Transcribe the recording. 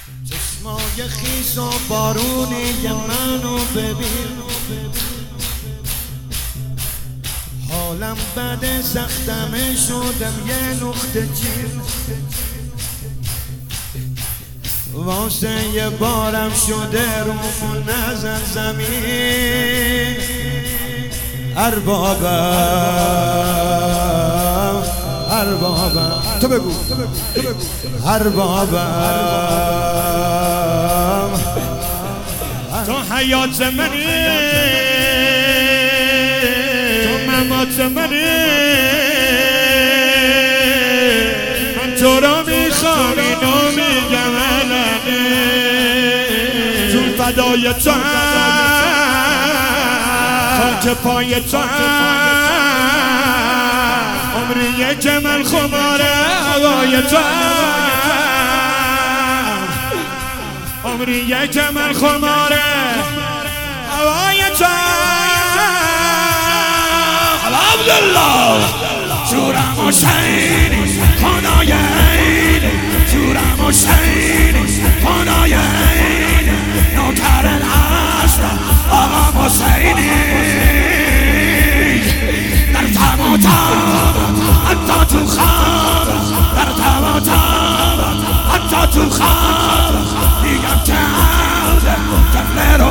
چشمای خیس و بارونی منو ببین، حالم بده سختمه شدم یه نقطه چین، واسه یه بارم شده رومو نزن زمین. اربابم تو بگو اربابم تو حیات منی، تو ممات منی، من تو را میخوام اینو میگم علنی، چون فدای تو خاک پای تو عمریه که من خماره هوای تو، عمریه که من خماره هوای تو. عبدالله جورم و شینی خانای عینی، جورم و شینی خانای عینی، نوکر العصر آقا حسینی، در تم و تاب حتی تو خواب، در تم و تاب حتی تو خواب، میگم که عوده طفل